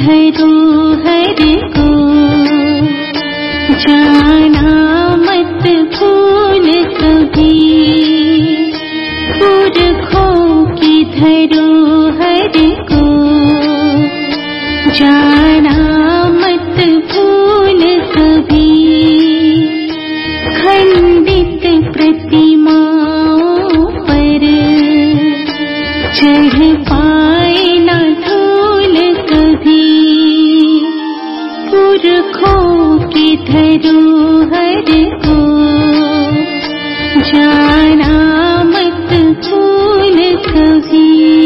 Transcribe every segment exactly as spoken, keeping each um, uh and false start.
धरोहर को जाना मत भूल कभी। पुरखों की धरोहर को जाना मत भूल कभी। खंडित प्रतिमाओं पर चढ़ पाए ना धूल कभी। पुरखों की धरोहर को जाना मत भूल कभी।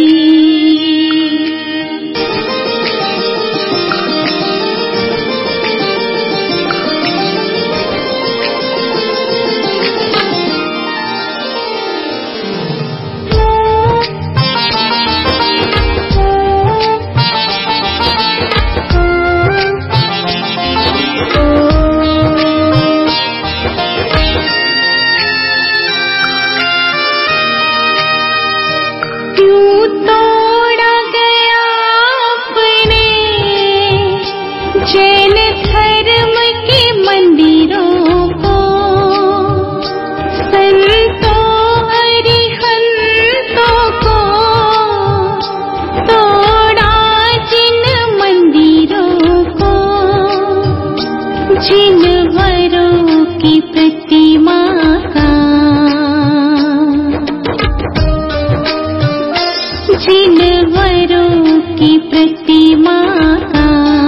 जिन वरों की प्रतिमा का जिन वरों की प्रतिमा का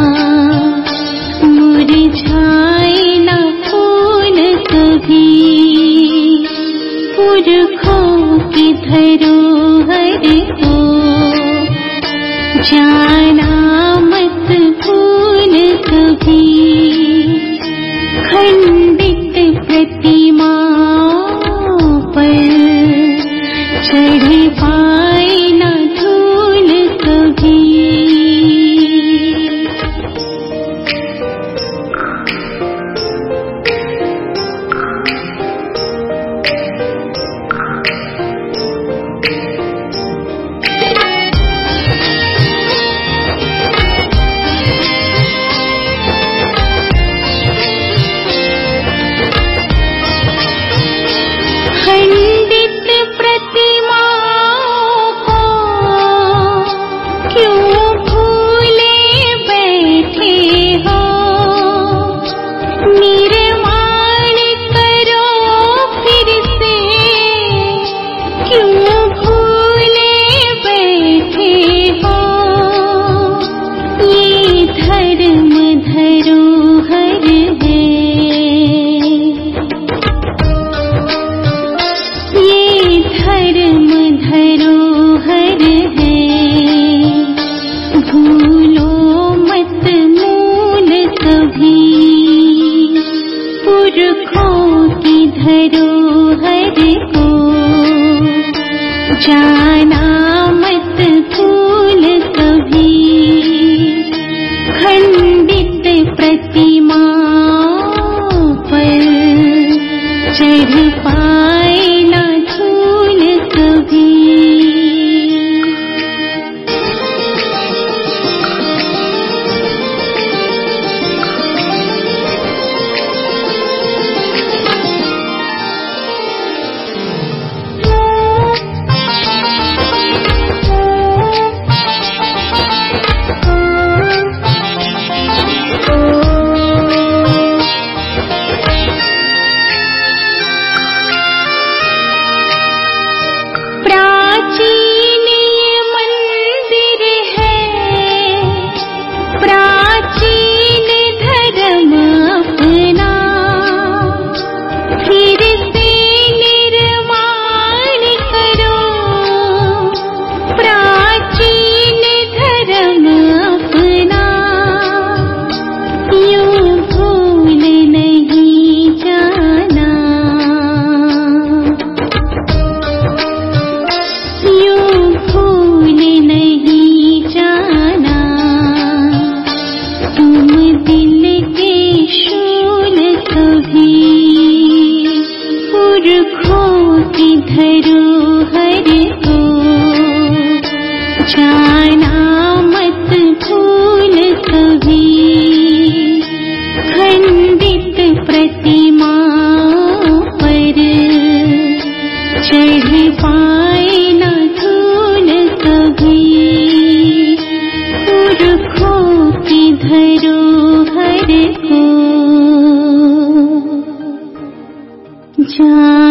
मुरझाए ना फूल कभी। पुरखों की धरोहर को जाना मत भूल कभी। खंडित प्रतिमाओं पर चढ़ पाए ना धूल कभी। खंडित प्रतिमाओं को क्यों भूले बैठे हो। निर्माण करो फिर से क्यों भूले बैठे हो। ये धर्म धरोहर है, धर्म धरोहर है। भूलो मत मूल कभी। पुरखों की धरोहर को जाना मत भूल कभी। खंडित प्रतिमाओं पर चढ़ पाए ना धूल कभी। प्राचीन ये मंदिर है, प्राचीन धर्म अपना फिर से निर्माण करो। प्राचीन धर्म अपना यूं भूल नहीं जाना। यूं भूल नहीं जाना। तुम दिल के शूल कभी। पुरखों की धरोहर को जाना मत भूल खंडित प्रतिमाओं पर चढ़ पाए न धूल कभी। पुरखों की धरोहर को जा